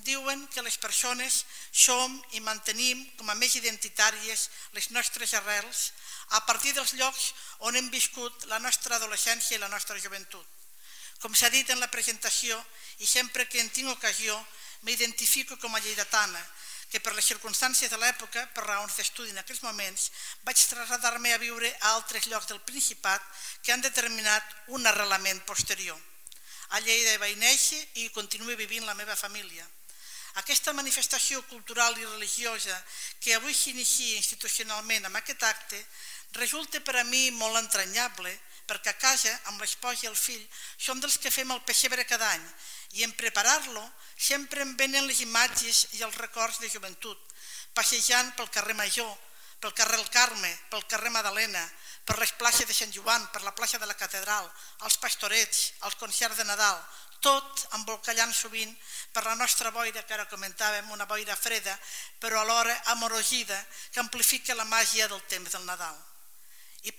diuen que les persones som i mantenim com a més identitàries les nostres arrels a partir dels llocs on hem viscut la nostra adolescència i la nostra joventut. Com s'ha dit en la presentació, i sempre que en tinc ocasió, m'identifico com a lleidatana, que per les circumstàncies de l'època, per raons d'estudi en aquells moments, vaig traslladar-me a viure a altres llocs del Principat que han determinat un arrelament posterior. A Lleida vaig néixer i continuo vivint la meva família. Aquesta manifestació cultural i religiosa que avui s'inicia institucionalment amb aquest acte resulta per a mi molt entranyable perquè a casa, amb l'esposa i el fill, som dels que fem el pessebre cada any i en preparar-lo sempre em venen les imatges i els records de joventut, passejant pel carrer Major, pel carrer El Carme, pel carrer Madalena, per les places de Sant Joan, per la plaça de la Catedral, els pastorets, els concerts de Nadal, tot embolcallant sovint per la nostra boira, que ara comentàvem, una boira freda, però alhora amorosida, que amplifica la màgia del temps del Nadal.